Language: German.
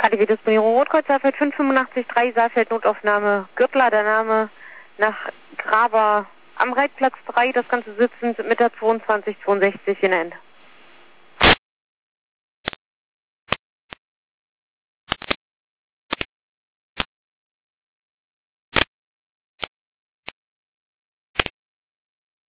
HDW Disponierung Rotkreuz, Saalfeld 5883, Saalfeld Notaufnahme Gürtler, der Name nach Graber am Reitplatz 3, das Ganze sitzend mit der 2262 in der End.